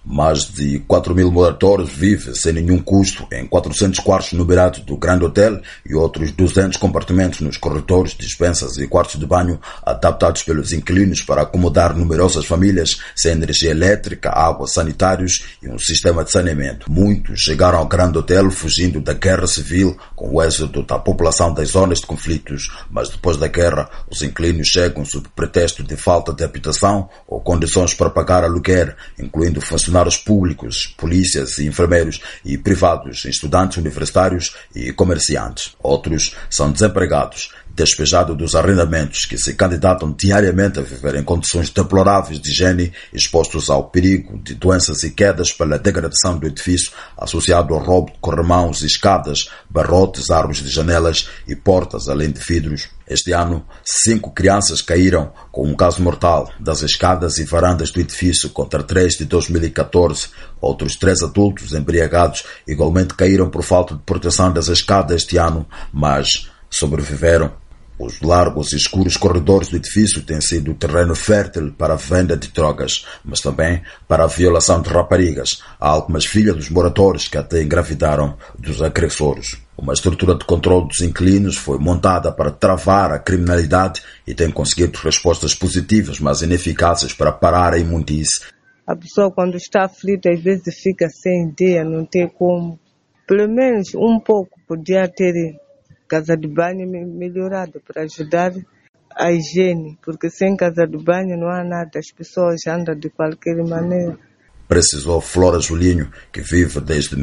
Mais de 4.000 moradores vivem sem nenhum custo em 400 quartos numerados do Grande Hotel e outros 200 compartimentos nos corredores, dispensas e quartos de banho adaptados pelos inquilinos para acomodar numerosas famílias sem energia elétrica, água, sanitários e um sistema de saneamento. Muitos chegaram ao Grande Hotel fugindo da guerra civil com o êxodo da população das zonas de conflitos, mas depois da guerra os inquilinos chegam sob pretexto de falta de habitação ou condições para pagar aluguer, incluindo funcionários públicos, polícias e enfermeiros e privados, estudantes universitários e comerciantes. Outros são desempregados, despejados dos arrendamentos que se candidatam diariamente a viver em condições deploráveis de higiene, expostos ao perigo de doenças e quedas pela degradação do edifício, associado ao roubo de corrimãos e escadas, barrotes, árvores de janelas e portas, além de vidros. Este ano, 5 crianças caíram com um caso mortal das escadas e varandas do edifício contra 3 de 2014. Outros 3 adultos embriagados igualmente caíram por falta de proteção das escadas este ano, mas sobreviveram. Os largos e escuros corredores do edifício têm sido terreno fértil para a venda de drogas, mas também para a violação de raparigas. Há algumas filhas dos moradores que até engravidaram dos agressores. Uma estrutura de controle dos inquilinos foi montada para travar a criminalidade e tem conseguido respostas positivas, mas ineficazes para parar a imundice. A pessoa, quando está aflita, às vezes fica sem ideia, não tem como. Pelo menos um pouco podia ter casa de banho melhorada para ajudar a higiene, porque sem casa de banho não há nada, as pessoas andam de qualquer maneira. Precisou Flora Julinho, que vive desde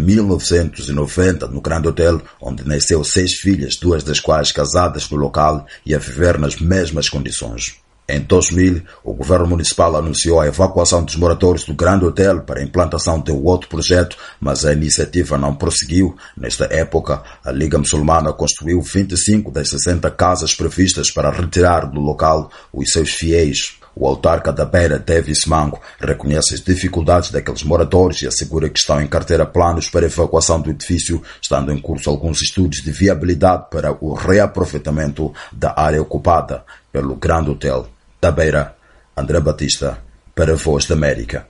1990 no Grande Hotel, onde nasceu 6 filhas, 2 das quais casadas no local e a viver nas mesmas condições. Em 2000, o governo municipal anunciou a evacuação dos moradores do Grande Hotel para a implantação de outro projeto, mas a iniciativa não prosseguiu. Nesta época, a Liga Muçulmana construiu 25 das 60 casas previstas para retirar do local os seus fiéis. O autarca da Beira, Davis Mango, reconhece as dificuldades daqueles moradores e assegura que estão em carteira planos para a evacuação do edifício, estando em curso alguns estudos de viabilidade para o reaproveitamento da área ocupada pelo Grande Hotel. Da Beira, André Batista, para a Voz da América.